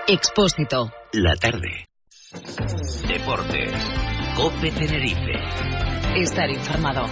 Expósito. La tarde. Deportes. COPE Tenerife. Estar informado.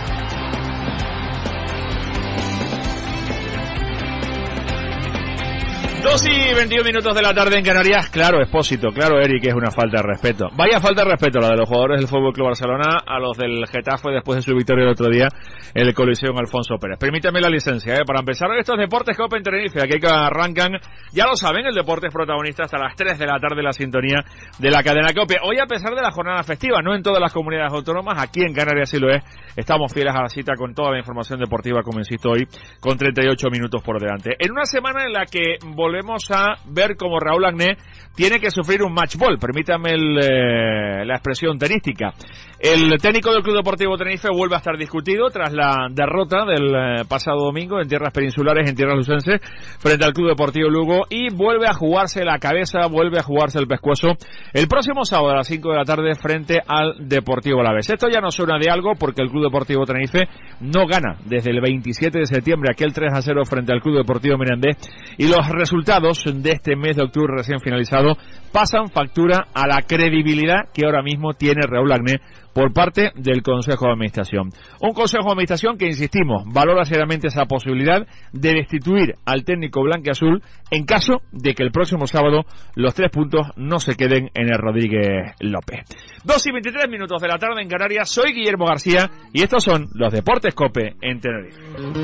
2:21 de la tarde en Canarias. Claro, Expósito, claro, Eric, es una falta de respeto. Vaya falta de respeto la de los jugadores del Fútbol Club Barcelona a los del Getafe después de su victoria el otro día en el Coliseum Alfonso Pérez. Permítame la licencia, para empezar estos deportes COPE en Tenerife, aquí que arrancan, ya lo saben, el deporte es protagonista hasta las 3 de la tarde, la sintonía de la cadena COPE. Hoy, a pesar de la jornada festiva, no en todas las comunidades autónomas, aquí en Canarias sí lo es, estamos fieles a la cita con toda la información deportiva, como insisto hoy, con 38 minutos por delante. En una semana en la que volvemos a ver cómo Raúl Agné tiene que sufrir un match ball, permítame la expresión tenística. El técnico del Club Deportivo Tenerife vuelve a estar discutido tras la derrota del pasado domingo en tierras peninsulares, en tierras lucenses, frente al Club Deportivo Lugo, y vuelve a jugarse la cabeza, vuelve a jugarse el pescuezo el próximo sábado a las 5 de la tarde frente al Deportivo Alavés. Esto ya no suena de algo porque el Club Deportivo Tenerife no gana desde el 27 de septiembre aquel 3-0 frente al Club Deportivo Mirandés, y los resultados de este mes de octubre recién finalizado pasan factura a la credibilidad que ahora mismo tiene Raúl Agné por parte del Consejo de Administración. Un Consejo de Administración que, insistimos, valora seriamente esa posibilidad de destituir al técnico blanquiazul en caso de que el próximo sábado los 3 puntos no se queden en el Rodríguez López. 2:23 de la tarde en Canarias. Soy Guillermo García y estos son los Deportes COPE en Tenerife.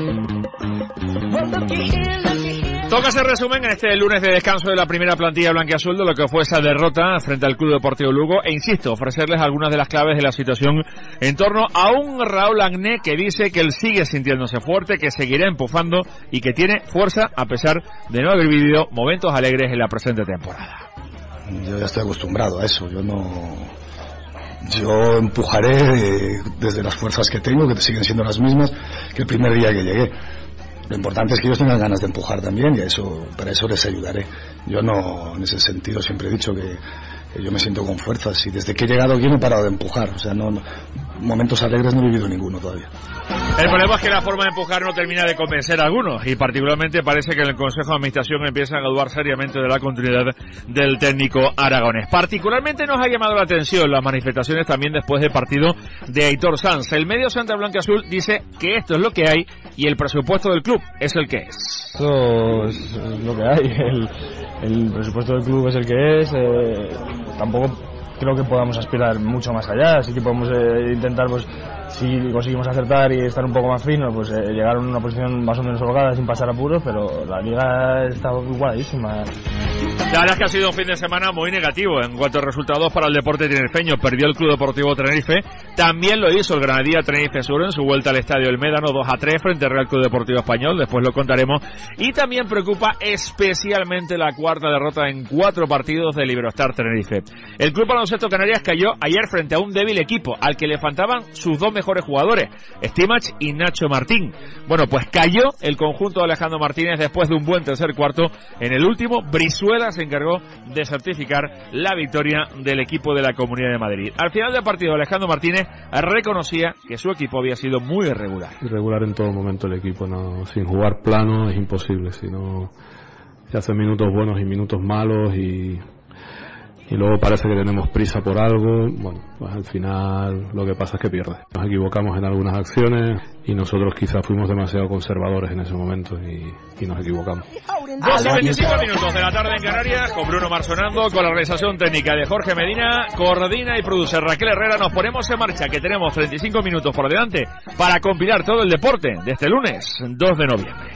Toca ese resumen en este lunes de descanso de la primera plantilla blanquiazul de lo que fue esa derrota frente al Club Deportivo Lugo, e insisto, ofrecerles algunas de las claves de la situación en torno a un Raúl Agné que dice que él sigue sintiéndose fuerte, que seguirá empujando y que tiene fuerza a pesar de no haber vivido momentos alegres en la presente temporada. Yo ya estoy acostumbrado a eso, yo empujaré desde las fuerzas que tengo, que siguen siendo las mismas que el primer día que llegué. Lo importante es que ellos tengan ganas de empujar también, y para eso les ayudaré. Yo no, en ese sentido, siempre he dicho que yo me siento con fuerzas, y desde que he llegado aquí no he parado de empujar. O sea, momentos alegres no he vivido ninguno todavía. El problema es que la forma de empujar no termina de convencer a algunos, y particularmente parece que en el Consejo de Administración empiezan a dudar seriamente de la continuidad del técnico aragonés. Particularmente nos ha llamado la atención las manifestaciones también después del partido de Aitor Sanz. El medio Santa Blanquiazul dice que esto es lo que hay y el presupuesto del club es el que es. Esto es lo que hay, el presupuesto del club es el que es, tampoco creo que podamos aspirar mucho más allá, así que podemos intentar, pues, si conseguimos acertar y estar un poco más finos, pues llegar a una posición más o menos holgada sin pasar apuros, pero la liga está igualadísima. La verdad es que ha sido un fin de semana muy negativo en cuanto a resultados para el deporte tinerfeño. Perdió el Club Deportivo Tenerife, también lo hizo el Granadilla Tenerife Sur en su vuelta al Estadio El Médano 2-3 frente al Real Club Deportivo Español, después lo contaremos, y también preocupa especialmente la cuarta derrota en 4 partidos del Iberostar Tenerife. El Club Baloncesto Canarias cayó ayer frente a un débil equipo al que le faltaban sus 2 mejores jugadores, Stimach y Nacho Martín. Bueno, pues cayó el conjunto de Alejandro Martínez después de un buen tercer cuarto. En el último, Brizuela se encargó de certificar la victoria del equipo de la Comunidad de Madrid. Al final del partido, Alejandro Martínez reconocía que su equipo había sido muy irregular. Irregular en todo momento el equipo, no, sin jugar plano es imposible, si no se hacen minutos buenos y minutos malos y luego parece que tenemos prisa por algo. Bueno, pues al final lo que pasa es que pierde. Nos equivocamos en algunas acciones y nosotros quizás fuimos demasiado conservadores en ese momento y nos equivocamos. 2:25 de la tarde en Canarias, con Bruno Marsonando, con la realización técnica de Jorge Medina, coordina y produce Raquel Herrera. Nos ponemos en marcha, que tenemos 35 minutos por delante para compilar todo el deporte de este lunes 2 de noviembre.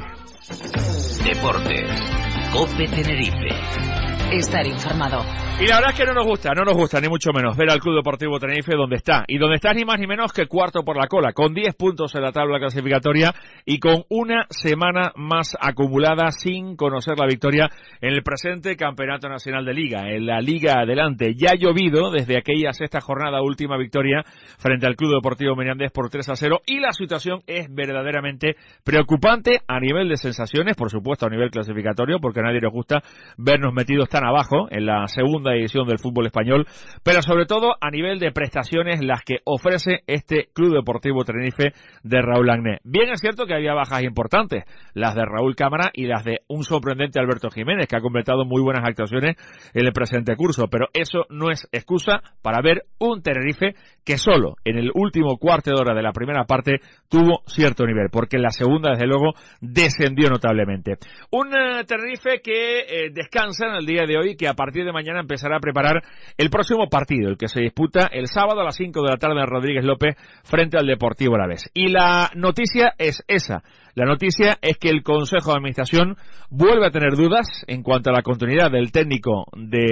Deportes COPE Tenerife. Estar informado. Y la verdad es que no nos gusta, ni mucho menos, ver al Club Deportivo Tenerife donde está. Y donde está ni más ni menos que cuarto por la cola, con 10 puntos en la tabla clasificatoria y con una semana más acumulada sin conocer la victoria en el presente Campeonato Nacional de Liga, en la Liga Adelante. Ya ha llovido desde aquella sexta jornada, última victoria frente al Club Deportivo Mirandés por 3-0, y la situación es verdaderamente preocupante a nivel de sensaciones, por supuesto a nivel clasificatorio, porque a nadie nos gusta vernos metidos tan están abajo en la segunda división del fútbol español, pero sobre todo a nivel de prestaciones las que ofrece este Club Deportivo Tenerife de Raúl Agné. Bien es cierto que había bajas importantes, las de Raúl Cámara y las de un sorprendente Alberto Jiménez, que ha completado muy buenas actuaciones en el presente curso, pero eso no es excusa para ver un Tenerife que solo en el último cuarto de hora de la primera parte tuvo cierto nivel, porque en la segunda desde luego descendió notablemente. Un Tenerife que descansa en el día de hoy, que a partir de mañana empezará a preparar el próximo partido, el que se disputa el sábado a las 5 de la tarde en Rodríguez López frente al Deportivo Alavés. Y la noticia es esa. La noticia es que el Consejo de Administración vuelve a tener dudas en cuanto a la continuidad del técnico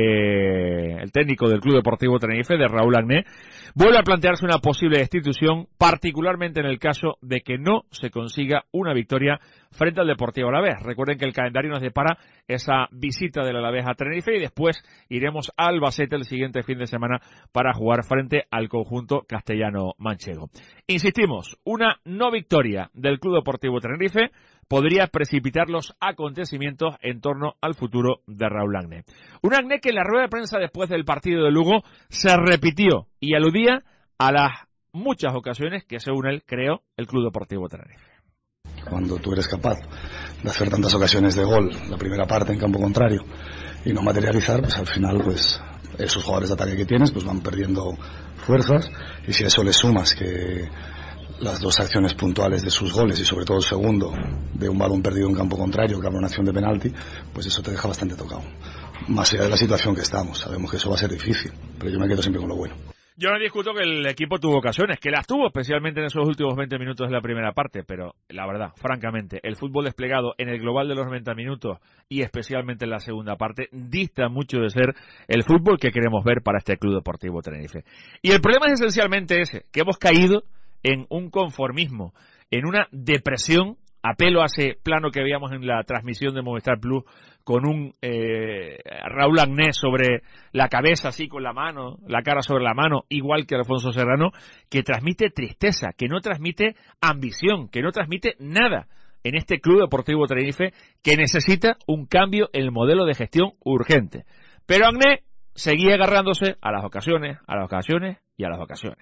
del Club Deportivo Tenerife, de Raúl Agné. Vuelve a plantearse una posible destitución, particularmente en el caso de que no se consiga una victoria frente al Deportivo Alavés. Recuerden que el calendario nos depara esa visita del Alavés a Tenerife y después iremos a Albacete el siguiente fin de semana para jugar frente al conjunto castellano-manchego. Insistimos, una no victoria del Club Deportivo Tenerife podría precipitar los acontecimientos en torno al futuro de Raúl Agné. Un Agné que en la rueda de prensa después del partido de Lugo se repitió y aludía a las muchas ocasiones que, según él, creó el Club Deportivo Tenerife. Cuando tú eres capaz de hacer tantas ocasiones de gol, la primera parte en campo contrario, y no materializar, pues al final, pues esos jugadores de ataque que tienes, pues van perdiendo fuerzas, y si a eso le sumas que las dos acciones puntuales de sus goles y sobre todo el segundo de un balón perdido en campo contrario que abre una acción de penalti, pues eso te deja bastante tocado. Más allá de la situación que estamos, sabemos que eso va a ser difícil, pero yo me quedo siempre con lo bueno. Yo no discuto que el equipo tuvo ocasiones, que las tuvo especialmente en esos últimos 20 minutos de la primera parte, pero la verdad, francamente, el fútbol desplegado en el global de los 90 minutos y especialmente en la segunda parte dista mucho de ser el fútbol que queremos ver para este Club Deportivo Tenerife. Y el problema es esencialmente ese, que hemos caído en un conformismo, en una depresión, apelo a ese plano que veíamos en la transmisión de Movistar Plus con un Raúl Agné sobre la cabeza así con la mano, la cara sobre la mano, igual que Alfonso Serrano, que transmite tristeza, que no transmite ambición, que no transmite nada en este Club Deportivo Tenerife que necesita un cambio en el modelo de gestión urgente. Pero Agné seguía agarrándose a las ocasiones, a las ocasiones y a las ocasiones.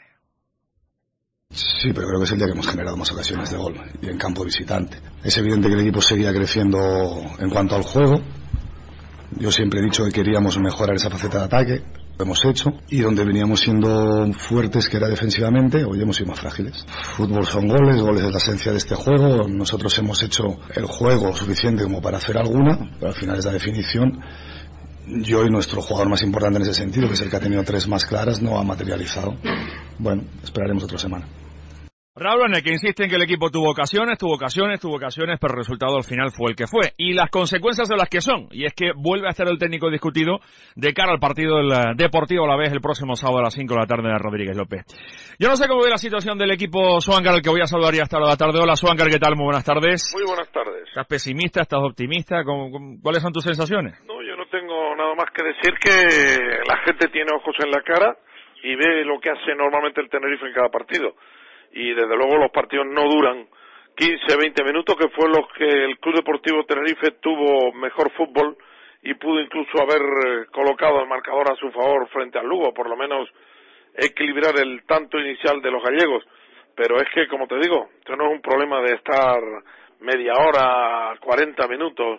Sí, pero creo que es el día que hemos generado más ocasiones de gol y en campo visitante. Es evidente que el equipo seguía creciendo en cuanto al juego. Yo siempre he dicho que queríamos mejorar esa faceta de ataque, lo hemos hecho, y donde veníamos siendo fuertes, que era defensivamente, hoy hemos sido más frágiles. Fútbol son goles, goles es la esencia de este juego. Nosotros hemos hecho el juego suficiente como para hacer alguna, pero al final es la definición. Yo y nuestro jugador más importante en ese sentido, que es el que ha tenido 3 más claras, no ha materializado. Bueno, esperaremos otra semana. Raúl Agné, que insiste en que el equipo tuvo ocasiones, pero el resultado al final fue el que fue. Y las consecuencias de las que son, y es que vuelve a estar el técnico discutido de cara al partido del Deportivo Alavés el próximo sábado a las 5 de la tarde en Rodríguez López. Yo no sé cómo ve la situación del equipo Swangar, al que voy a saludar ya hasta la tarde. Hola Swangar, ¿qué tal? Muy buenas tardes. Muy buenas tardes. ¿Estás pesimista? ¿Estás optimista? ¿Cuáles son tus sensaciones? No, yo no tengo nada más que decir que la gente tiene ojos en la cara y ve lo que hace normalmente el Tenerife en cada partido. Y desde luego los partidos no duran 15, 20 minutos, que fue los que el Club Deportivo Tenerife tuvo mejor fútbol y pudo incluso haber colocado el marcador a su favor frente al Lugo, por lo menos equilibrar el tanto inicial de los gallegos. Pero es que, como te digo, esto no es un problema de estar media hora, 40 minutos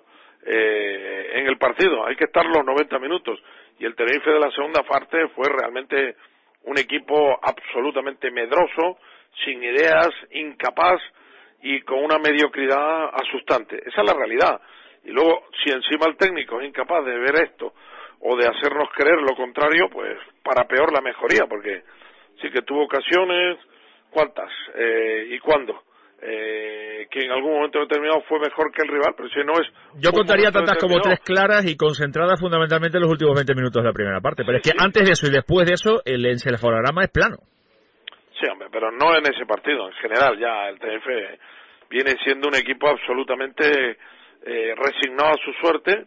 en el partido, hay que estar los 90 minutos. Y el Tenerife de la segunda parte fue realmente un equipo absolutamente medroso, sin ideas, incapaz y con una mediocridad asustante. Esa es la realidad. Y luego, si encima el técnico es incapaz de ver esto o de hacernos creer lo contrario, pues para peor la mejoría, porque sí que tuvo ocasiones, ¿cuántas? ¿Y cuándo? Que en algún momento determinado fue mejor que el rival, pero si no es... Yo contaría tantas como 3 claras y concentradas fundamentalmente en los últimos 20 minutos de la primera parte, pero sí, es que antes de eso y después de eso el encefalograma es plano. Sí, hombre, pero no en ese partido, en general ya el Tenerife viene siendo un equipo absolutamente resignado a su suerte,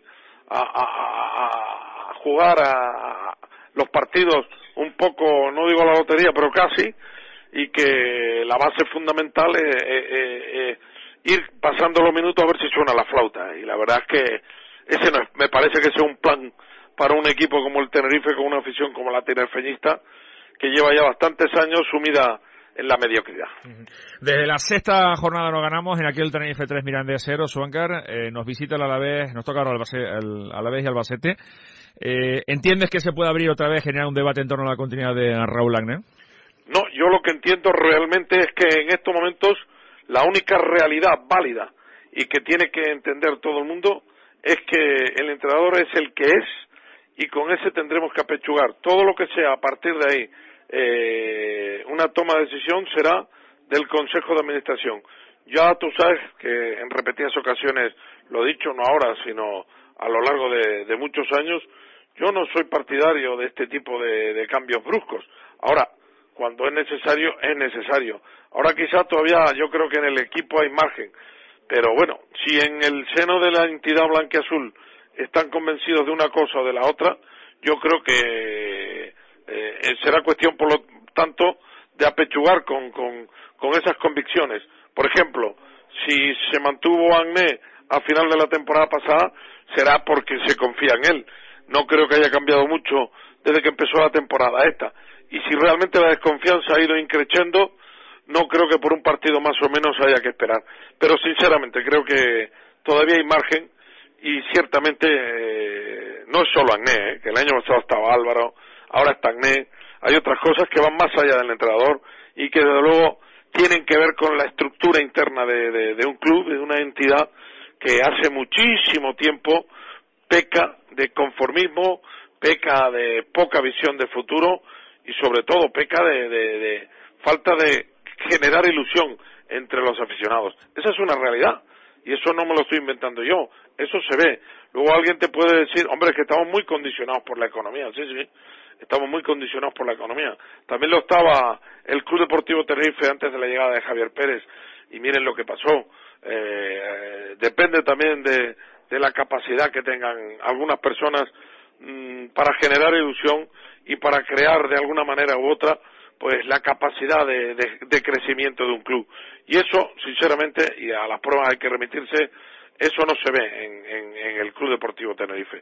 a jugar a los partidos un poco, no digo la lotería, pero casi, y que la base fundamental es ir pasando los minutos a ver si suena la flauta, y la verdad es que ese no es, me parece que sea un plan para un equipo como el Tenerife, con una afición como la tinerfeñista, que lleva ya bastantes años sumida en la mediocridad. Desde la sexta jornada no ganamos, en aquel Tenerife 3 Mirandés 0, Suáncar, nos visita el Alavés, nos toca ahora el Alavés y Albacete. ¿Entiendes que se puede abrir otra vez, generar un debate en torno a la continuidad de Raúl Agné? No, yo lo que entiendo realmente es que en estos momentos la única realidad válida y que tiene que entender todo el mundo es que el entrenador es el que es y con ese tendremos que apechugar. Todo lo que sea a partir de ahí una toma de decisión será del Consejo de Administración. Ya tú sabes que en repetidas ocasiones, lo he dicho no ahora, sino a lo largo de muchos años, yo no soy partidario de este tipo de cambios bruscos. Ahora, cuando es necesario, es necesario. Ahora quizás todavía yo creo que en el equipo hay margen, pero bueno, si en el seno de la entidad blanquiazul están convencidos de una cosa o de la otra, yo creo que será cuestión, por lo tanto, de apechugar con esas convicciones. Por ejemplo, si se mantuvo Agné a final de la temporada pasada, será porque se confía en él. No creo que haya cambiado mucho desde que empezó la temporada esta. Y si realmente la desconfianza ha ido increciendo, no creo que por un partido más o menos haya que esperar. Pero sinceramente creo que todavía hay margen y ciertamente no es solo Agné, que el año pasado estaba Álvaro, ahora está Agné. Hay otras cosas que van más allá del entrenador y que desde luego tienen que ver con la estructura interna de un club, de una entidad que hace muchísimo tiempo peca de conformismo, peca de poca visión de futuro y sobre todo peca de falta de generar ilusión entre los aficionados. Esa es una realidad y eso no me lo estoy inventando yo, eso se ve. Luego alguien te puede decir, hombre, es que estamos muy condicionados por la economía. Sí, estamos muy condicionados por la economía. También lo estaba el Club Deportivo Tenerife antes de la llegada de Javier Pérez y miren lo que pasó. Depende también de la capacidad que tengan algunas personas para generar ilusión y para crear de alguna manera u otra pues la capacidad de crecimiento de un club. Y eso, sinceramente, y a las pruebas hay que remitirse, eso no se ve en el Club Deportivo Tenerife.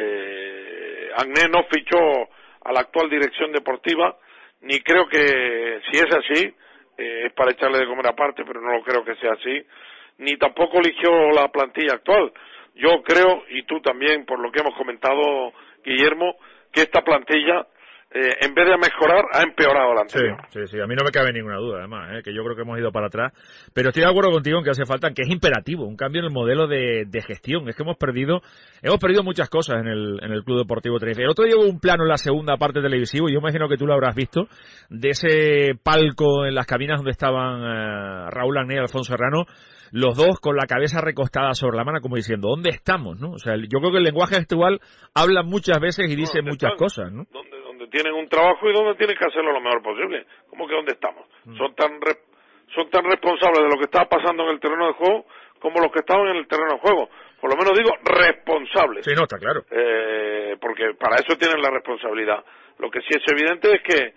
Agné no fichó a la actual dirección deportiva, ni creo que, si es así, es para echarle de comer aparte, pero no lo creo que sea así, ni tampoco eligió la plantilla actual. Yo creo, y tú también, por lo que hemos comentado, Guillermo, que esta plantilla, en vez de mejorar, ha empeorado la anterior. Sí, a mí no me cabe ninguna duda, además, que yo creo que hemos ido para atrás, pero estoy de acuerdo contigo en que hace falta, que es imperativo, un cambio en el modelo de gestión. Es que hemos perdido muchas cosas en el Club Deportivo Tenerife. El otro día hubo un plano en la segunda parte televisivo, y yo imagino que tú lo habrás visto, de ese palco en las cabinas donde estaban Raúl Agné y Alfonso Serrano, los dos con la cabeza recostada sobre la mano, como diciendo, ¿dónde estamos? ¿No? O sea, yo creo que el lenguaje gestual habla muchas veces y dice muchas cosas, ¿no? Donde tienen un trabajo y donde tienen que hacerlo lo mejor posible. ¿Cómo que dónde estamos? Son tan responsables de lo que está pasando en el terreno de juego como los que estaban en el terreno de juego. Por lo menos digo responsables. Sí, no, está claro. Porque para eso tienen la responsabilidad. Lo que sí es evidente es que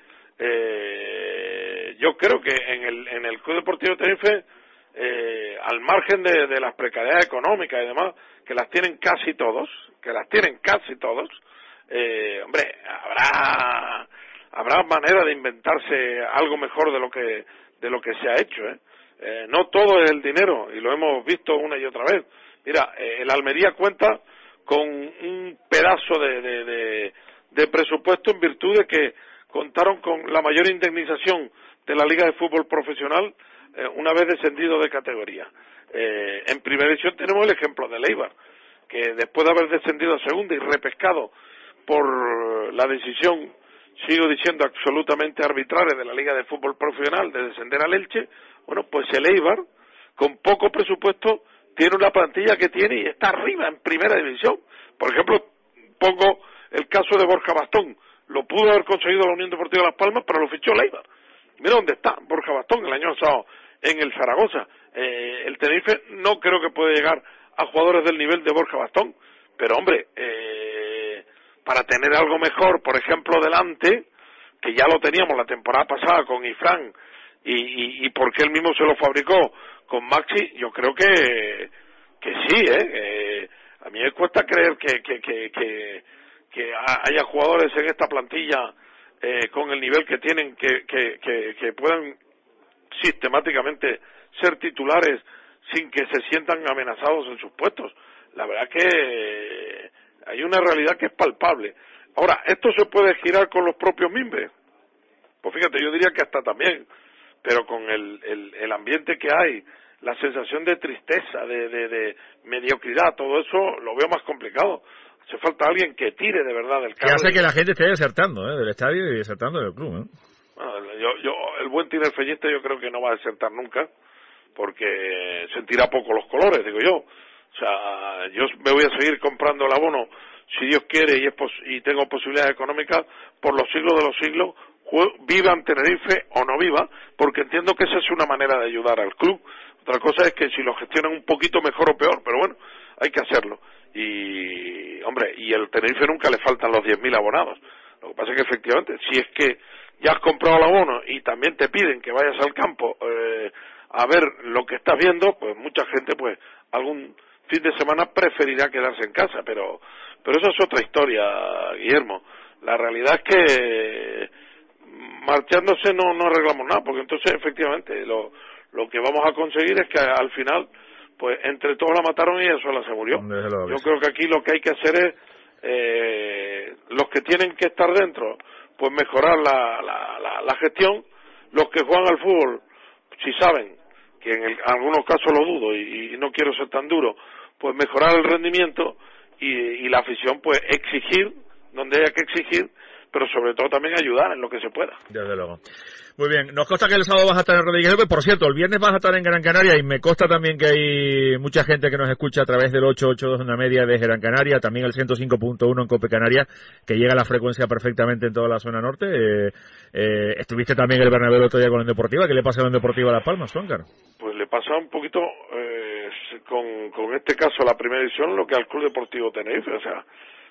yo creo que en el Club Deportivo Tenerife, al margen de las precariedades económicas y demás, que las tienen casi todos, hombre, habrá manera de inventarse algo mejor de lo que se ha hecho, no todo es el dinero, y lo hemos visto una y otra vez. Mira, el Almería cuenta con un pedazo de presupuesto en virtud de que contaron con la mayor indemnización de la Liga de Fútbol Profesional una vez descendido de categoría. En primera división tenemos el ejemplo de Eibar, que después de haber descendido a segunda y repescado por la decisión, sigo diciendo, absolutamente arbitraria de la Liga de Fútbol Profesional de descender al Elche, bueno, pues el Eibar, con poco presupuesto, tiene una plantilla que tiene y está arriba en primera división. Por ejemplo, pongo el caso de Borja Bastón. Lo pudo haber conseguido la Unión Deportiva Las Palmas, pero lo fichó el Eibar. Mira dónde está Borja Bastón el año pasado en el Zaragoza. El Tenerife no creo que puede llegar a jugadores del nivel de Borja Bastón, pero hombre, para tener algo mejor, por ejemplo, delante, que ya lo teníamos la temporada pasada con Ifrán, y porque él mismo se lo fabricó con Maxi, yo creo que sí, a mí me cuesta creer que que haya jugadores en esta plantilla con el nivel que tienen, que puedan sistemáticamente ser titulares sin que se sientan amenazados en sus puestos. La verdad que hay una realidad que es palpable. Ahora, ¿esto se puede girar con los propios mimbres? Pues fíjate, yo diría que hasta también, pero con el ambiente que hay, la sensación de tristeza, de mediocridad, todo eso lo veo más complicado. Hace falta alguien que tire de verdad del carro. Que hace que la gente esté desertando del estadio y desertando del club. Bueno, el buen tinerfeñista yo creo que no va a desertar nunca, porque sentirá poco los colores, digo yo. O sea, yo me voy a seguir comprando el abono, si Dios quiere y tengo posibilidades económicas, por los siglos de los siglos, viva en Tenerife o no viva, porque entiendo que esa es una manera de ayudar al club. Otra cosa es que si lo gestionan un poquito mejor o peor, pero bueno, hay que hacerlo. Y, hombre, y el Tenerife nunca le faltan los 10.000 abonados. Lo que pasa es que efectivamente, si es que ya has comprado el abono y también te piden que vayas al campo a ver lo que estás viendo, pues mucha gente, pues, algún fin de semana preferirá quedarse en casa, pero eso es otra historia, Guillermo. La realidad es que marchándose no arreglamos nada, porque entonces efectivamente lo que vamos a conseguir es que al final, pues entre todos la mataron y ella sola se murió. Yo creo que aquí lo que hay que hacer es los que tienen que estar dentro, pues mejorar la gestión. Los que juegan al fútbol, si saben, que en algunos casos lo dudo y no quiero ser tan duro, pues mejorar el rendimiento y la afición, pues exigir donde haya que exigir, pero sobre todo también ayudar en lo que se pueda. Desde luego. Muy bien, nos consta que el sábado vas a estar en Rodríguez López, por cierto, el viernes vas a estar en Gran Canaria y me consta también que hay mucha gente que nos escucha a través del 882 de una media de Gran Canaria, también el 105.1 en Cope Canaria, que llega a la frecuencia perfectamente en toda la zona norte. Estuviste también en el Bernabéu el otro día con la Deportiva. ¿Qué le pasa a la Deportiva a Las Palmas, Juancar? Pues le pasa un poquito con este caso la primera división lo que al Club Deportivo Tenerife, o sea,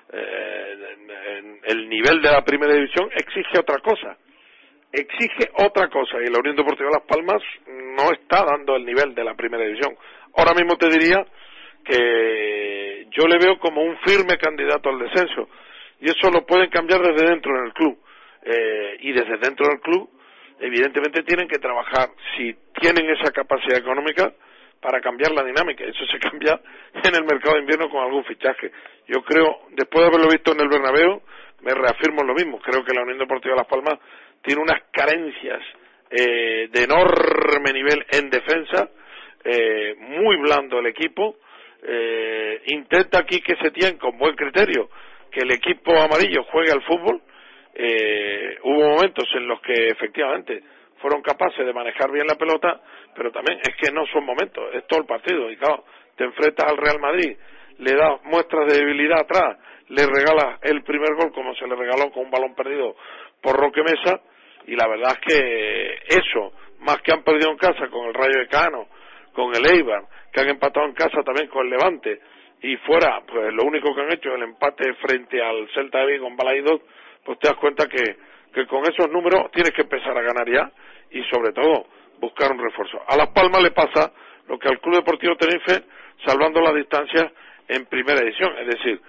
el nivel de la primera división exige otra cosa y la Unión Deportiva Las Palmas no está dando el nivel de la primera división. Ahora mismo te diría que yo le veo como un firme candidato al descenso y eso lo pueden cambiar desde dentro en el club y desde dentro del club evidentemente tienen que trabajar, si tienen esa capacidad económica, para cambiar la dinámica. Eso se cambia en el mercado de invierno con algún fichaje. Yo creo, después de haberlo visto en el Bernabéu, me reafirmo en lo mismo. Creo que la Unión Deportiva Las Palmas tiene unas carencias de enorme nivel en defensa, muy blando el equipo. Intenta aquí que se tiene con buen criterio que el equipo amarillo juegue al fútbol. Hubo momentos en los que efectivamente fueron capaces de manejar bien la pelota, pero también es que no son momentos, es todo el partido. Y claro, te enfrentas al Real Madrid, le das muestras de debilidad atrás, le regalas el primer gol como se le regaló con un balón perdido por Roque Mesa, y la verdad es que eso, más que han perdido en casa con el Rayo Vallecano, con el Eibar, que han empatado en casa también con el Levante, y fuera, pues lo único que han hecho es el empate frente al Celta de Vigo en Balaídos, pues te das cuenta que con esos números tienes que empezar a ganar ya, y sobre todo buscar un refuerzo. A Las Palmas le pasa lo que al Club Deportivo Tenerife, salvando las distancias en primera edición, es decir,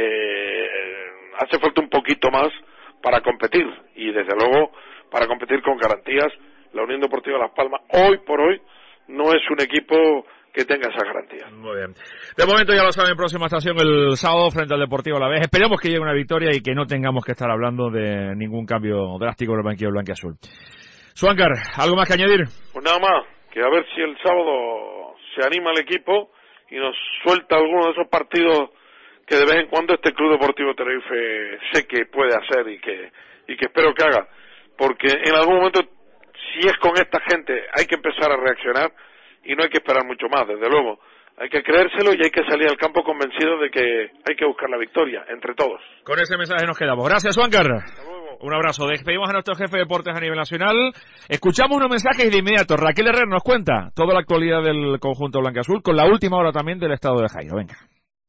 hace falta un poquito más para competir, y desde luego para competir con garantías. La Unión Deportiva Las Palmas hoy por hoy no es un equipo que tenga esa garantía. Muy bien. De momento ya lo saben, próxima estación el sábado frente al Deportivo Alavés. Esperemos que llegue una victoria y que no tengamos que estar hablando de ningún cambio drástico en el banquillo blanquiazul. Suáncar, ¿algo más que añadir? Pues nada más, que a ver si el sábado se anima el equipo y nos suelta alguno de esos partidos que de vez en cuando este Club Deportivo Tenerife sé que puede hacer y que espero que haga, porque en algún momento, si es con esta gente, hay que empezar a reaccionar y no hay que esperar mucho más, desde luego. Hay que creérselo y hay que salir al campo convencido de que hay que buscar la victoria entre todos. Con ese mensaje nos quedamos. Gracias, Suáncar. Un abrazo. Despedimos a nuestro jefe de deportes a nivel nacional. Escuchamos unos mensajes de inmediato. Raquel Herrera nos cuenta toda la actualidad del conjunto blanquiazul, con la última hora también del estado de Jairo. Venga.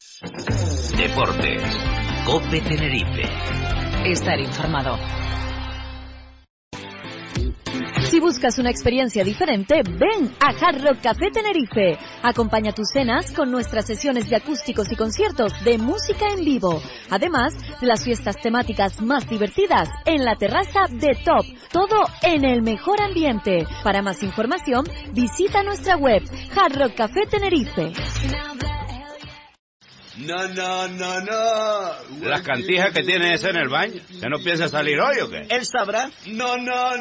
Deportes. Cope Tenerife. Estar informado. Si buscas una experiencia diferente, ven a Hard Rock Café Tenerife. Acompaña tus cenas con nuestras sesiones de acústicos y conciertos de música en vivo. Además de las fiestas temáticas más divertidas en la terraza de Top. Todo en el mejor ambiente. Para más información, visita nuestra web Hard Rock Café Tenerife. No. Las cantijas que tiene ese en el baño. ¿Que no piensa salir hoy o qué? Él sabrá. No.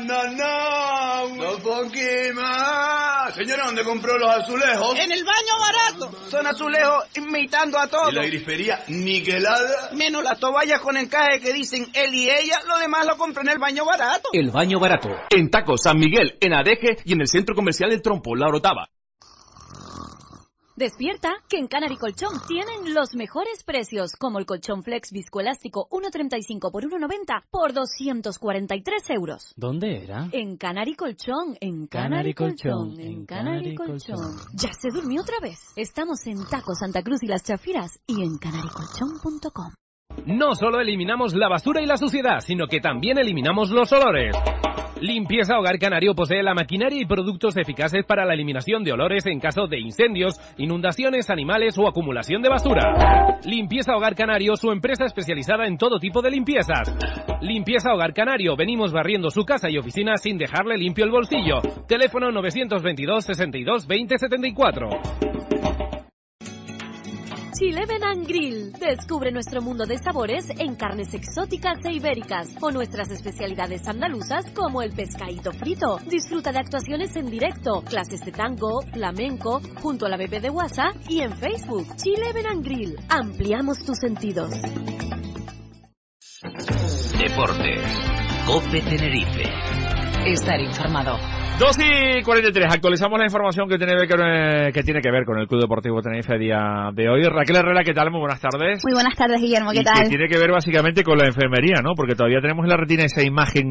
No poquima. Señora, ¿dónde compró los azulejos? En el baño barato. Son azulejos imitando a todos. ¿Y la grifería niquelada? Menos las toallas con encaje que dicen él y ella, lo demás lo compré en el baño barato. El baño barato. En Taco San Miguel, en Adeje y en el centro comercial El Trompo, La Orotava. Despierta, que en Canary Colchón tienen los mejores precios, como el colchón Flex viscoelástico 1,35 por 1,90 por 243 euros. ¿Dónde era? En Canary Colchón, en Canary Colchón, en Canary Colchón. ¿Ya se durmió otra vez? Estamos en Taco Santa Cruz y Las Chafiras y en canarycolchón.com. No solo eliminamos la basura y la suciedad, sino que también eliminamos los olores. Limpieza Hogar Canario posee la maquinaria y productos eficaces para la eliminación de olores en caso de incendios, inundaciones, animales o acumulación de basura. Limpieza Hogar Canario, su empresa especializada en todo tipo de limpiezas. Limpieza Hogar Canario, venimos barriendo su casa y oficina sin dejarle limpio el bolsillo. Teléfono 922 62 20 74. Chileven and Grill. Descubre nuestro mundo de sabores en carnes exóticas e ibéricas o nuestras especialidades andaluzas como el pescadito frito. Disfruta de actuaciones en directo, clases de tango, flamenco, junto a la bebé de WhatsApp y en Facebook. Chileven and Grill. Ampliamos tus sentidos. Deportes. COPE Tenerife. Estar informado. 2:43, actualizamos la información que tiene que ver con el Club Deportivo Tenerife a día de hoy. Raquel Herrera, ¿qué tal? Muy buenas tardes. Muy buenas tardes, Guillermo, ¿qué tal? Que tiene que ver básicamente con la enfermería, ¿no? Porque todavía tenemos en la retina esa imagen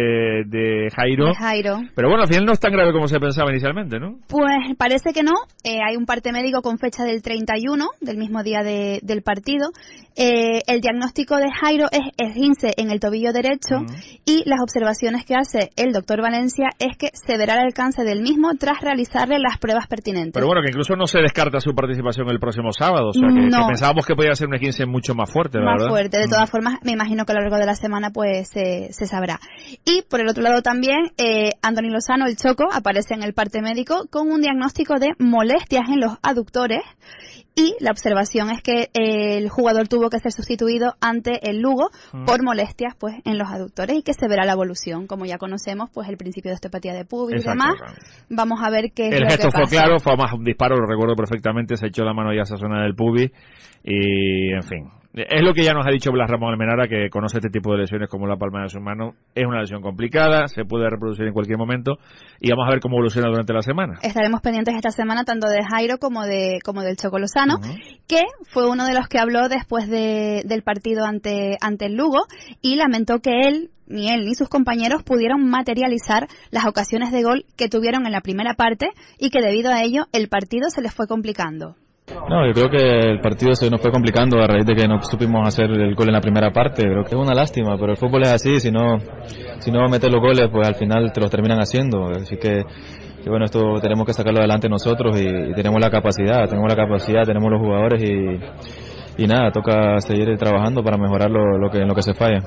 de Jairo. Pero bueno, al final no es tan grave como se pensaba inicialmente, ¿no? Pues parece que no. Hay un parte médico con fecha del 31, del mismo día del partido. El diagnóstico de Jairo es esguince en el tobillo derecho y las observaciones que hace el doctor Valencia es que se verá el alcance del mismo tras realizarle las pruebas pertinentes. Pero bueno, que incluso no se descarta su participación el próximo sábado, o sea que pensábamos que podía ser un esguince mucho más fuerte, ¿verdad? Más fuerte, de todas formas, me imagino que a lo largo de la semana pues se sabrá. Y por el otro lado también, Anthony Lozano, el Choco, aparece en el parte médico con un diagnóstico de molestias en los aductores. Y la observación es que el jugador tuvo que ser sustituido ante el Lugo por molestias pues en los aductores y que se verá la evolución. Como ya conocemos, pues el principio de osteopatía de Pubi y demás. Vamos a ver qué es lo que pasa. El gesto fue claro, fue más un disparo, lo recuerdo perfectamente, se echó la mano ya a esa zona del Pubi y, en fin. Es lo que ya nos ha dicho Blas Ramón Almenara, que conoce este tipo de lesiones como la palma de su mano. Es una lesión complicada, se puede reproducir en cualquier momento y vamos a ver cómo evoluciona durante la semana. Estaremos pendientes esta semana tanto de Jairo como del Choco Lozano, que fue uno de los que habló después del partido ante el Lugo y lamentó que ni él ni sus compañeros pudieron materializar las ocasiones de gol que tuvieron en la primera parte y que debido a ello el partido se les fue complicando. No, yo creo que el partido se nos fue complicando a raíz de que no supimos hacer el gol en la primera parte. Creo que es una lástima, pero el fútbol es así, si no metes los goles, pues al final te los terminan haciendo. Así que bueno, esto tenemos que sacarlo adelante nosotros y tenemos la capacidad, tenemos los jugadores y nada, toca seguir trabajando para mejorar en lo que se falla.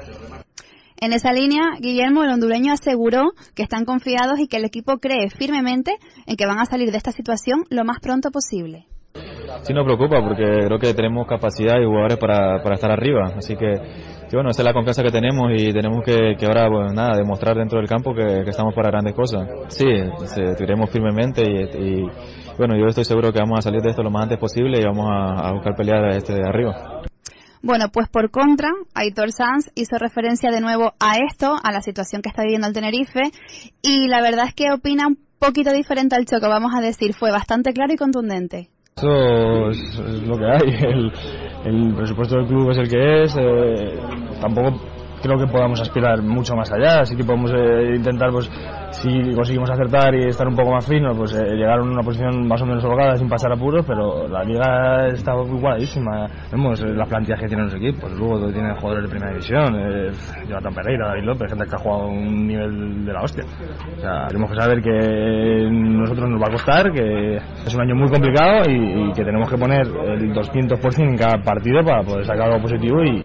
En esa línea, Guillermo, el hondureño aseguró que están confiados y que el equipo cree firmemente en que van a salir de esta situación lo más pronto posible. Sí nos preocupa porque creo que tenemos capacidad y jugadores para estar arriba, así que bueno, esa es la confianza que tenemos y tenemos que ahora pues nada, demostrar dentro del campo que estamos para grandes cosas. Sí, tiremos firmemente y bueno, yo estoy seguro que vamos a salir de esto lo más antes posible y vamos a buscar pelear de arriba. Bueno, pues por contra, Aitor Sanz hizo referencia de nuevo a esto, a la situación que está viviendo el Tenerife, y la verdad es que opina un poquito diferente al Choco, vamos a decir, fue bastante claro y contundente. Eso es lo que hay, el presupuesto del club es el que es, tampoco creo que podamos aspirar mucho más allá, así que podemos intentar, pues si conseguimos acertar y estar un poco más finos, pues llegar a una posición más o menos holgada sin pasar apuros, pero la liga está igualadísima. Vemos las plantillas que tienen los equipos, luego tienen jugadores de primera división, Jonathan Pereira, David López, gente que ha jugado a un nivel de la hostia. O sea, tenemos que saber que a nosotros nos va a costar, que es un año muy complicado y que tenemos que poner el 200% en cada partido para poder sacar algo positivo. Y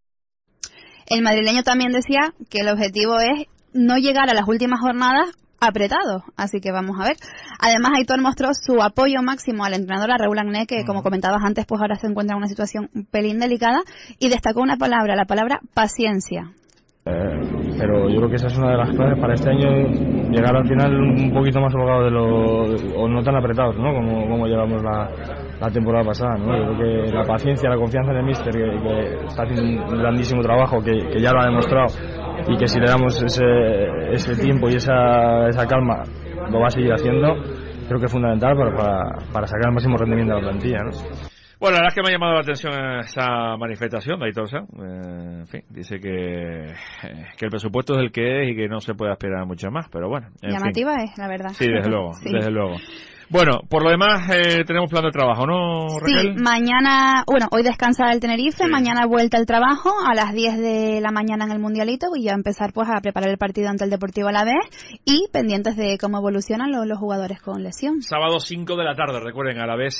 el madrileño también decía que el objetivo es no llegar a las últimas jornadas apretado, así que vamos a ver. Además, Aitor mostró su apoyo máximo al entrenador, a Raúl Agné, que como comentabas antes, pues ahora se encuentra en una situación un pelín delicada, y destacó una palabra, la palabra paciencia. Pero yo creo que esa es una de las claves para este año, llegar al final un poquito más holgado o no tan apretados, ¿no? Como llevamos la temporada pasada, ¿no? Yo creo que la paciencia, la confianza en el míster, que está haciendo un grandísimo trabajo, que ya lo ha demostrado, y que si le damos ese tiempo y esa calma lo va a seguir haciendo, creo que es fundamental para sacar el máximo rendimiento de la plantilla, ¿no? Bueno, la verdad es que me ha llamado la atención esa manifestación de Aitor Sanz. En fin, dice que el presupuesto es el que es y que no se puede aspirar a mucho más, pero bueno. Llamativa es, la verdad. Sí, desde luego, sí. Desde luego. Bueno, por lo demás tenemos plan de trabajo, ¿no, Raquel? Sí, mañana, hoy descansa el Tenerife, sí. Mañana vuelta al trabajo a las 10 de la mañana en el Mundialito y ya empezar pues a preparar el partido ante el Deportivo Alavés y pendientes de cómo evolucionan los jugadores con lesión. Sábado 5 de la tarde, recuerden, Alavés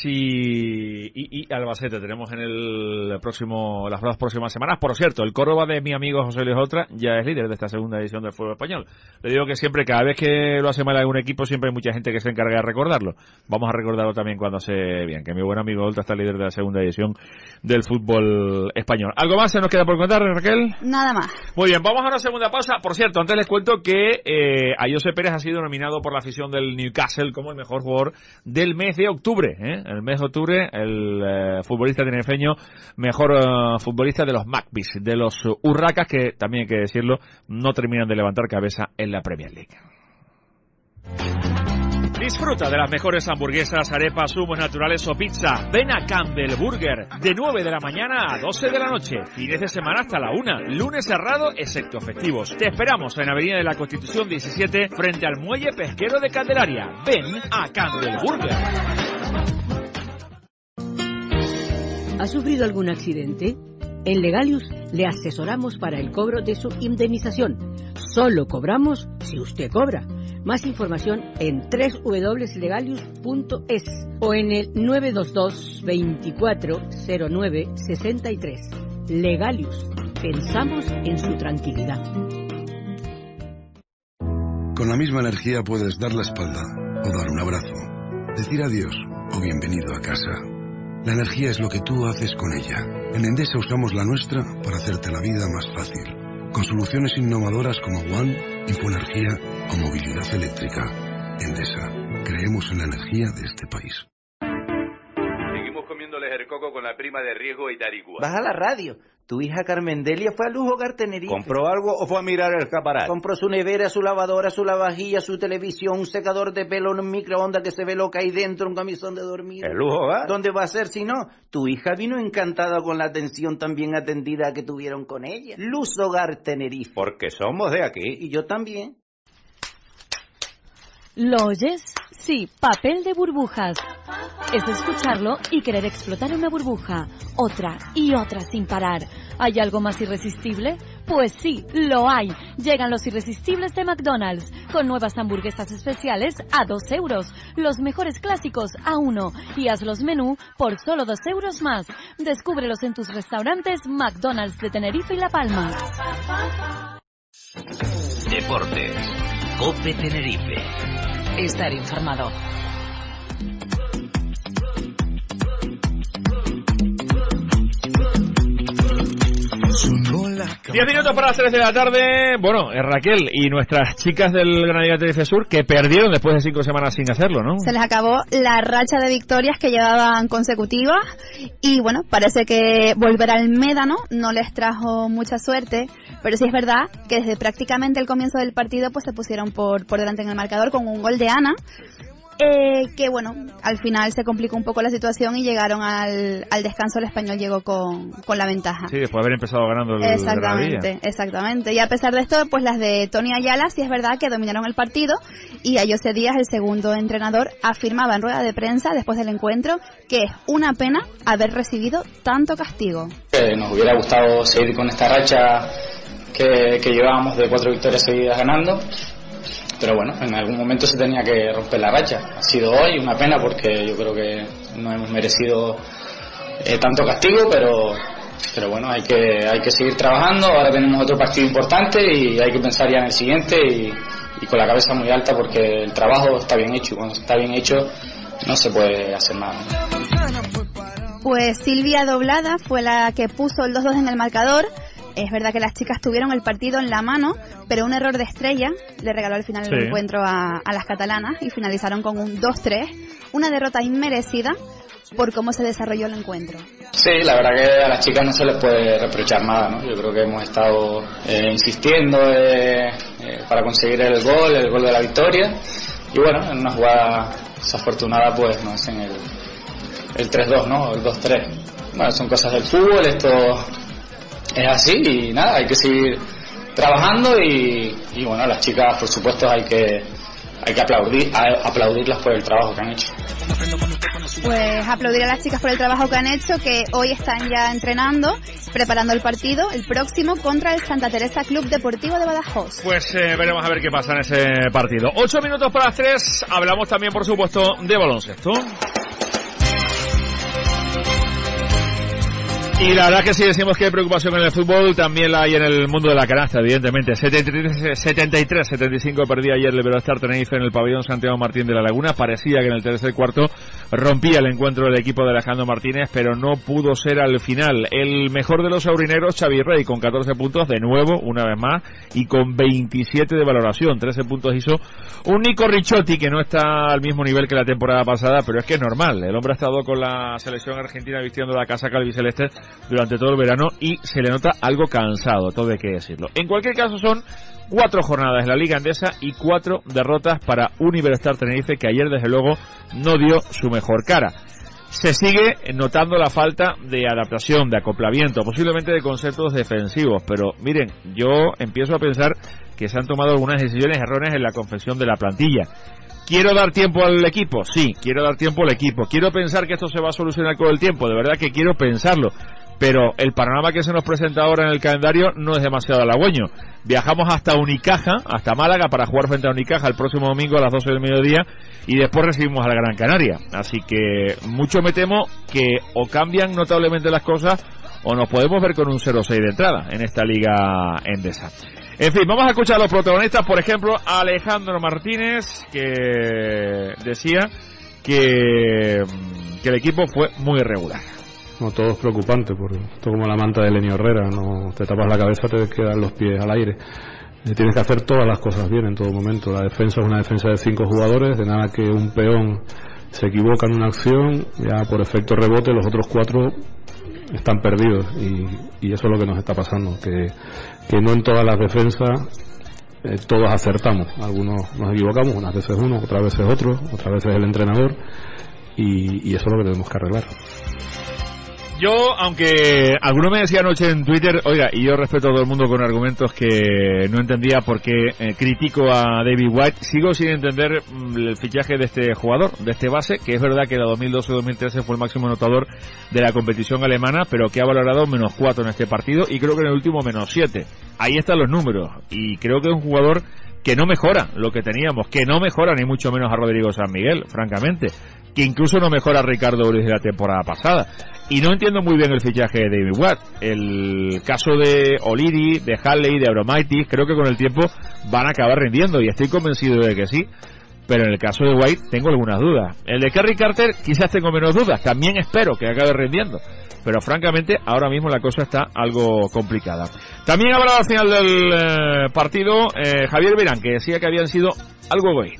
y Albacete tenemos en las dos próximas semanas. Por cierto, el Córdoba de mi amigo José Luis Otra ya es líder de esta segunda edición del fútbol español. Le digo que siempre, cada vez que lo hace mal algún equipo, siempre hay mucha gente que se encarga de recordarlo. Vamos a recordarlo también cuando hace bien, que mi buen amigo Olta está líder de la segunda edición del fútbol español. ¿Algo más se nos queda por contar, Raquel? Nada más. Muy bien, vamos a una segunda pausa. Por cierto, antes les cuento que José Pérez ha sido nominado por la afición del Newcastle como el mejor jugador del mes de octubre. El mes de octubre, el futbolista tinerfeño mejor futbolista de los Magpies, de los Urracas, que también hay que decirlo, no terminan de levantar cabeza en la Premier League. Disfruta de las mejores hamburguesas, arepas, zumos naturales o pizza. Ven a Campbell Burger, de 9 de la mañana a 12 de la noche. Fines de semana hasta la 1. Lunes cerrado, excepto festivos. Te esperamos en Avenida de la Constitución 17, frente al Muelle Pesquero de Candelaria. Ven a Campbell Burger. ¿Ha sufrido algún accidente? En Legalius le asesoramos para el cobro de su indemnización. Solo cobramos si usted cobra. Más información en www.legalius.es o en el 922 24 09 63. Legalius. Pensamos en su tranquilidad. Con la misma energía puedes dar la espalda o dar un abrazo, decir adiós o bienvenido a casa. La energía es lo que tú haces con ella. En Endesa usamos la nuestra para hacerte la vida más fácil, con soluciones innovadoras como One, Infoenergía o movilidad eléctrica. Endesa, creemos en la energía de este país. Seguimos comiéndoles el coco con la prima de riesgo Itaricua. Baja la radio. Tu hija Carmen Delia fue a Lujo Hogar Tenerife. ¿Compró algo o fue a mirar el escaparate? Compró su nevera, su lavadora, su lavavajillas, su televisión, un secador de pelo, un microondas que se ve loca ahí dentro, un camisón de dormir. ¿El Lujo Hogar? ¿Dónde va a ser si no? Tu hija vino encantada con la atención tan bien atendida que tuvieron con ella. Luz Hogar Tenerife. Porque somos de aquí. Y yo también. ¿Lo oyes? Sí, papel de burbujas. Es escucharlo y querer explotar una burbuja, otra y otra sin parar. ¿Hay algo más irresistible? Pues sí, lo hay. Llegan los irresistibles de McDonald's, con nuevas hamburguesas especiales a 2 euros, los mejores clásicos a 1, y haz los menú por solo 2 euros más. Descúbrelos en tus restaurantes McDonald's de Tenerife y La Palma. Deportes. COPE Tenerife. Estar informado. 10 minutos para las 3 de la tarde. Bueno, Raquel y nuestras chicas del Granadilla Tenerife Sur, que perdieron después de 5 semanas sin hacerlo, ¿no? Se les acabó la racha de victorias que llevaban consecutivas y bueno, parece que volver al Médano no les trajo mucha suerte, pero sí es verdad que desde prácticamente el comienzo del partido pues se pusieron por delante en el marcador con un gol de Ana. que bueno, al final se complicó un poco la situación y llegaron al descanso. El Español llegó con la ventaja. Sí, después de haber empezado ganando el Exactamente. Y a pesar de esto, pues las de Tony Ayala sí es verdad que dominaron el partido, y a José Díaz, el segundo entrenador, afirmaba en rueda de prensa después del encuentro que es una pena haber recibido tanto castigo. Nos hubiera gustado seguir con esta racha que llevábamos de 4 victorias seguidas ganando, pero bueno, en algún momento se tenía que romper la racha. Ha sido hoy una pena porque yo creo que no hemos merecido tanto castigo, pero bueno, hay que seguir trabajando. Ahora tenemos otro partido importante y hay que pensar ya en el siguiente y con la cabeza muy alta, porque el trabajo está bien hecho, y cuando está bien hecho no se puede hacer nada. Pues Silvia Doblada fue la que puso el 2-2 en el marcador. Es verdad que las chicas tuvieron el partido en la mano, pero un error de Estrella le regaló al final el encuentro a las catalanas y finalizaron con un 2-3, una derrota inmerecida por cómo se desarrolló el encuentro. Sí, la verdad que a las chicas no se les puede reprochar nada, ¿no? Yo creo que hemos estado insistiendo para conseguir el gol de la victoria, y bueno, en una jugada desafortunada pues nos hacen el 3-2, ¿no? El 2-3. Bueno, son cosas del fútbol, esto es así y nada, hay que seguir trabajando y bueno, a las chicas por supuesto hay que aplaudirlas por el trabajo que han hecho. Pues aplaudir a las chicas por el trabajo que han hecho, que hoy están ya entrenando, preparando el partido, el próximo contra el Santa Teresa Club Deportivo de Badajoz. Pues veremos a ver qué pasa en ese partido. 8 minutos para las 3, hablamos también por supuesto de baloncesto. Y la verdad que si decimos que hay preocupación en el fútbol, también la hay en el mundo de la canasta, evidentemente. 73-75 perdía ayer el Iberostar Tenerife en el pabellón Santiago Martín de la Laguna. Parecía que en el tercer cuarto rompía el encuentro del equipo de Alejandro Martínez, pero no pudo ser al final. El mejor de los aurinegros, Xavi Rey, con 14 puntos, de nuevo, una vez más, y con 27 de valoración. 13 puntos hizo un Nico Ricciotti, que no está al mismo nivel que la temporada pasada, pero es que es normal. El hombre ha estado con la selección argentina vistiendo la casaca albiceleste durante todo el verano y se le nota algo cansado, todo hay que decirlo. En cualquier caso, son 4 jornadas en la Liga Endesa y 4 derrotas para un Iberostar Tenerife que ayer desde luego no dio su mejor cara. Se sigue notando la falta de adaptación, de acoplamiento, posiblemente de conceptos defensivos, pero miren, yo empiezo a pensar que se han tomado algunas decisiones erróneas en la confección de la plantilla. ¿Quiero dar tiempo al equipo? Sí, quiero dar tiempo al equipo. ¿Quiero pensar que esto se va a solucionar con el tiempo? De verdad que quiero pensarlo. Pero el panorama que se nos presenta ahora en el calendario no es demasiado halagüeño. Viajamos hasta Unicaja, hasta Málaga, para jugar frente a Unicaja el próximo domingo a las 12 del mediodía, y después recibimos a la Gran Canaria. Así que mucho me temo que o cambian notablemente las cosas o nos podemos ver con un 0-6 de entrada en esta Liga Endesa. En fin, vamos a escuchar a los protagonistas, por ejemplo, a Alejandro Martínez, que decía que el equipo fue muy irregular. No, todo es preocupante, porque esto como la manta de Lenio Herrera, no te tapas la cabeza, te quedan los pies al aire. Tienes que hacer todas las cosas bien en todo momento. La defensa es una defensa de 5 jugadores, de nada que un peón se equivoca en una acción, ya por efecto rebote los otros 4 están perdidos, y eso es lo que nos está pasando, que no en todas las defensas todos acertamos. Algunos nos equivocamos, unas veces uno, otras veces otro, otras veces el entrenador, y eso es lo que tenemos que arreglar. Yo, aunque alguno me decía anoche en Twitter, oiga, y yo respeto a todo el mundo con argumentos que no entendía por qué critico a David White, sigo sin entender el fichaje de este jugador, de este base, que es verdad que la 2012-2013 fue el máximo anotador de la competición alemana, pero que ha valorado -4 en este partido, y creo que en el último -7. Ahí están los números, y creo que es un jugador que no mejora lo que teníamos, que no mejora ni mucho menos a Rodrigo San Miguel, francamente, que incluso no mejora a Ricardo Uris de la temporada pasada. Y no entiendo muy bien el fichaje de David White. El caso de O'Leary, de Halley, de Abromaitis, creo que con el tiempo van a acabar rindiendo, y estoy convencido de que sí. Pero en el caso de White tengo algunas dudas. El de Kerry Carter quizás tengo menos dudas, también espero que acabe rindiendo. Pero francamente ahora mismo la cosa está algo complicada. También hablaba al final del partido Javier Verán, que decía que habían sido algo egoístas.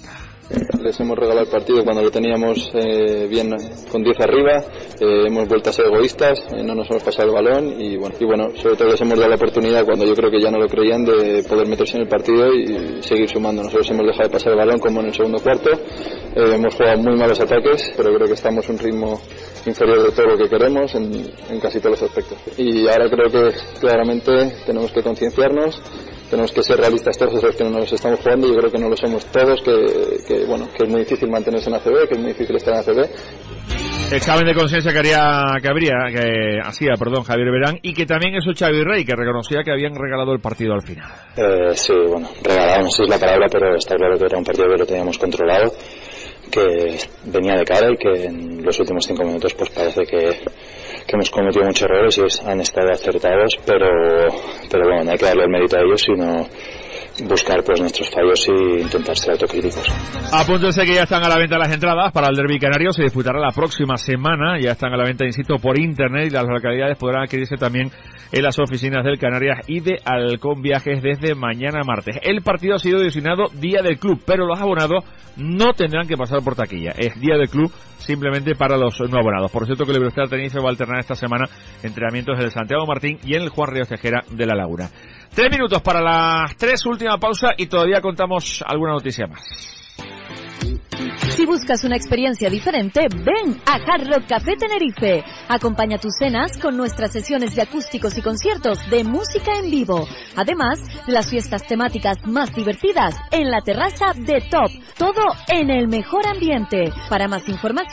Les hemos regalado el partido cuando lo teníamos bien con 10 arriba, hemos vuelto a ser egoístas, no nos hemos pasado el balón y bueno, sobre todo les hemos dado la oportunidad cuando yo creo que ya no lo creían de poder meterse en el partido y seguir sumando. Nosotros hemos dejado de pasar el balón como en el segundo cuarto, hemos jugado muy malos ataques, pero creo que estamos a un ritmo inferior de todo lo que queremos en casi todos los aspectos. Y ahora creo que claramente tenemos que concienciarnos, tenemos que ser realistas todos los que no nos estamos jugando. Yo creo que no lo somos todos, que es muy difícil mantenerse en ACB, que es muy difícil estar en ACB. Examen de conciencia que hacía Javier Berán, y que también hizo Xavi Rey, que reconocía que habían regalado el partido al final. Sí, regalado no sé si es la palabra, pero está claro que era un partido que lo teníamos controlado, que venía de cara y que en los últimos 5 minutos pues parece que hemos cometido muchos errores y han estado acertados, pero bueno, hay que darle el mérito a ellos y no buscar pues nuestros fallos y intentar ser autocríticos. Apúntense que ya están a la venta las entradas para el Derby Canario, se disputará la próxima semana, ya están a la venta, insisto, por internet, y las localidades podrán adquirirse también en las oficinas del Canarias y de Halcón Viajes desde mañana martes. El partido ha sido designado Día del Club, pero los abonados no tendrán que pasar por taquilla, es Día del Club simplemente para los no abonados. Por cierto que el Iberostar Tenerife va a alternar esta semana entrenamientos en el Santiago Martín y en el Juan Ríos Tejera de La Laguna. 3 minutos para las 3, última pausa, y todavía contamos alguna noticia más. Si buscas una experiencia diferente, ven a Hard Rock Café Tenerife. Acompaña tus cenas con nuestras sesiones de acústicos y conciertos de música en vivo. Además, las fiestas temáticas más divertidas en la terraza de Top. Todo en el mejor ambiente. Para más información,